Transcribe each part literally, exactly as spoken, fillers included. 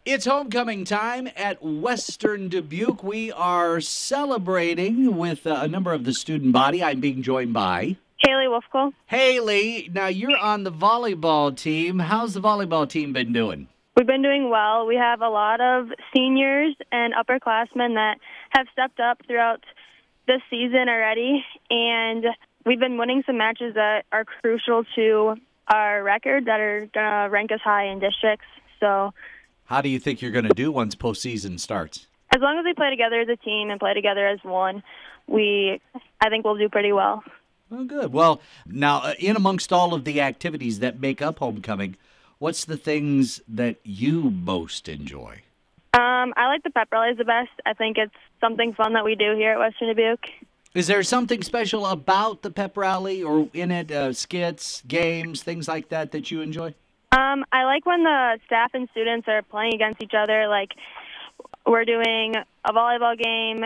It's homecoming time at Western Dubuque. We are celebrating with uh, a number of the student body. I'm being joined by Haley Wolfcole. Haley. Now, you're on the volleyball team. How's the volleyball team been doing? We've been doing well. We have a lot of seniors and upperclassmen that have stepped up throughout this season already, and we've been winning some matches that are crucial to our record that are going to rank us high in districts. So, How do you think you're going to do once postseason starts? as long as we play together as a team and play together as one, we, I think we'll do pretty well. Oh, good. Well, now, uh, in amongst all of the activities that make up homecoming, what's the things that you most enjoy? Um, I like the pep rallies the best. I think it's something fun that we do here at Western Dubuque. Is there something special about the pep rally or in it, uh, skits, games, things like that that you enjoy? Um, I like when the staff and students are playing against each other. Like, we're doing a volleyball game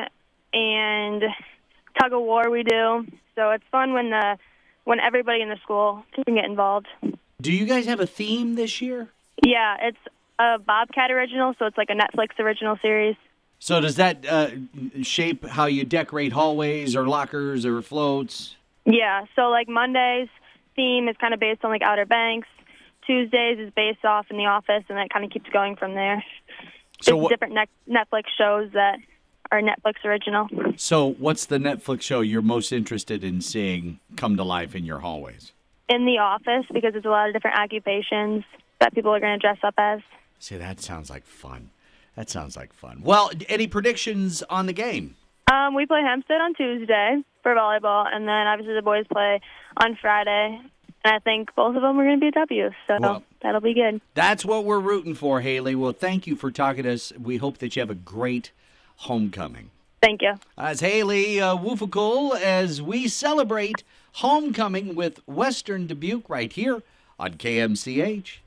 and tug of war we do. So it's fun when the when everybody in the school can get involved. Do you guys have a theme this year? Yeah, it's a Bobcat original, so it's like a Netflix original series. So does that uh, shape how you decorate hallways or lockers or floats? Yeah, so like Monday's theme is kind of based on like Outer Banks. Tuesdays is based off in The Office, and that kind of keeps going from there. So There's what- different ne- Netflix shows that are Netflix original. So what's the Netflix show you're most interested in seeing come to life in your hallways? In The Office, because there's a lot of different occupations that people are going to dress up as. See, that sounds like fun. That sounds like fun. Well, any predictions on the game? Um, we play Hempstead on Tuesday for volleyball, and then obviously the boys play on Friday. And I think both of them are going to be a W, so Well- that'll be good. That's what we're rooting for, Haley. Well, thank you for talking to us. We hope that you have a great homecoming. Thank you. As Haley uh, Wolfcole, as we celebrate homecoming with Western Dubuque right here on K M C H.